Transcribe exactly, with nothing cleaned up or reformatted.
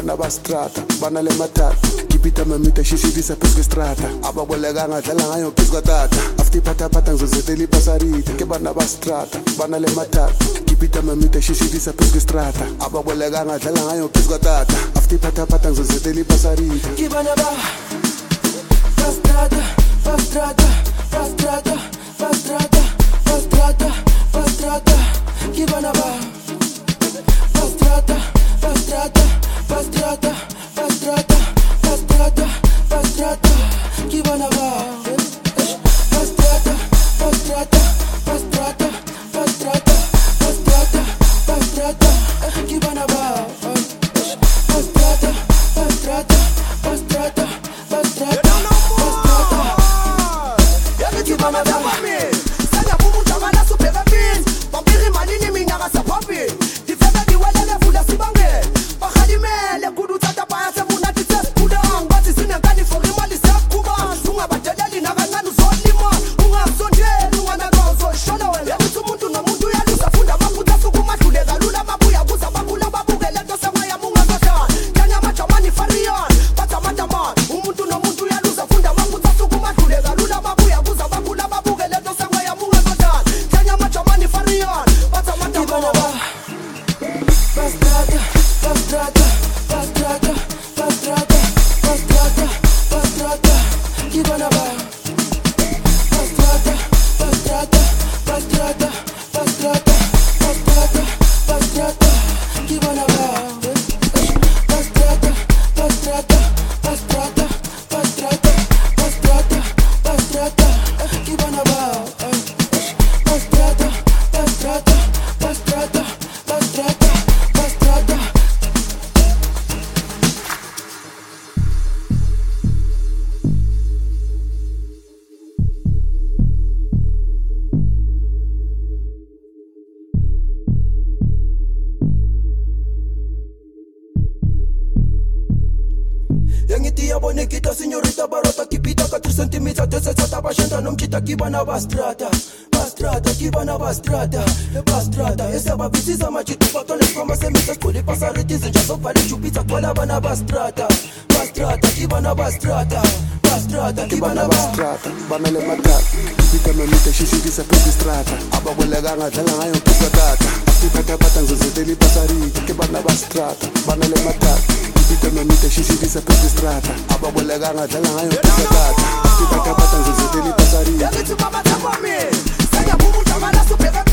bana ba strata bana le matata kipita mamita shishidisa pesque strata ababolega ngadlala ngayo pesque tata after pata pata ngizozetela ipasarita ke bana ba strata bana le matata kipita mamita shishidisa pesque strata ababolega ngadlala ngayo pesque tata after pata pata ngizozetela ipasarita ke bana ba strata strata strata strata strata strata ke bana ba strata strata strata strata strata strata ke bana ba strata strata strata strata strata strata ke bana ba strata strata strata strata ya ke bana ba me sana bumu tamana super rapid pampiri manini minga sa papi difebe diwele le fula sibange bakhalimele kudu tata baya se buna tse kudang bathi sine kani for imali se kuba unga badeleli na kancane uzolima unga sondeli unga na gozo shona wena uthi umuntu nomuntu uyaluza funda baphutha sukumadluleka lula babuya kuza bakula babukele nto semaya munga kodwa kanya majamani farion bathamanda man umuntu nomuntu uyaluza funda baphutha sukumadluleka lula babuya kuza bakula babukele nto semaya munga kodwa kanya majamani farion bathamanda man Pastrata, pastrata, pastrata, pastrata, pastrata, pastrata, ke bana ba pastrata, pastrata, pastrata, pastrata, pastrata, pastrata, ke bana ba pastrata, pastrata, pastrata, pastrata, pastrata, pastrata, ke bana ba pastrata, pastrata, pastrata, pastrata. Yangitia bonekita signorita barota kipita ka tres centimeters de seta bashenda nomchita kibana bastrata bastrata kibana bastrata bastrata esa babisiza machitu patone kama semita skole pasariti zinja sofali chupita kwala bana bastrata bastrata kibana bastrata bastrata kibana bastrata bana le matata kipita mamita shishidisa pesque strata ababolega ngadlala ngayo pesque tata after pata pata ngizozetela ipasarita ke bana bastrata bana le matata kipita mamita shishidisa pesque strata ababolega ngadlala ngayo pesque tata after pata pata ngizozetela ipasarita ya ke mama tsa kwa me sana bumu tamana super